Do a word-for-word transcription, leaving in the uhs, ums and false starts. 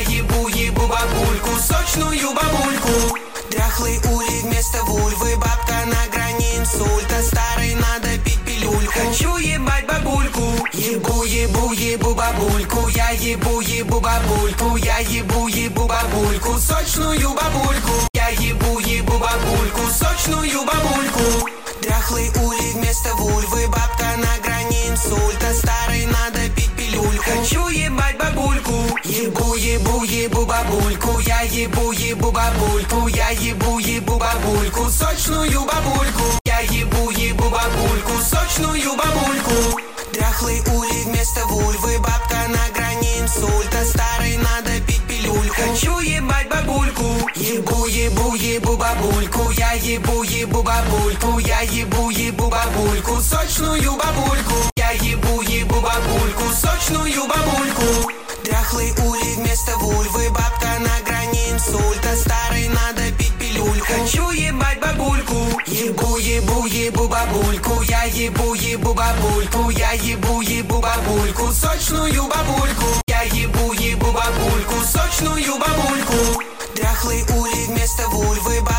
ебу, ебу бабульку, сочную бабульку. Дряхлый улей вместо вульвы, бабка на грани инсульта, старой надо пить пилюльку. Хочу ебать бабульку. Ебу, ебу, ебу бабульку, я ебу, ебу бабульку, я ебу, ебу бабульку, сочную бабульку. Я ебу, ебу бабульку, сочную бабульку. Дряхлый улей вместо вульвы, бабка на грани инсульта, старой надо пить пилюльку. Хочу ебать бабульку. Ебу, ебу, ебу бабульку, я ебу, ебу бабульку, я ебу, ебу бабульку, сочную бабульку. Я ебу, ебу бабульку, сочную бабульку. Дряхлый улей вместо вульвы, бабка на грани инсульта, старой надо пить пилюльку. Хочу ебать бабульку. Ебу, ебу, ебу бабульку, я ебу, ебу бабульку, я ебу, ебу бабульку, сочную бабульку. Я ебу, ебу бабульку, сочную бабульку. Дряхлый улей вместо вульвы, бабка на грани инсульта, старой надо пить пилюльку. Хочу ебать бабульку. Ебу, ебу, ебу бабульку, я ебу, ебу бабульку, я ебу, ебу бабульку, сочную бабульку. Я ебу,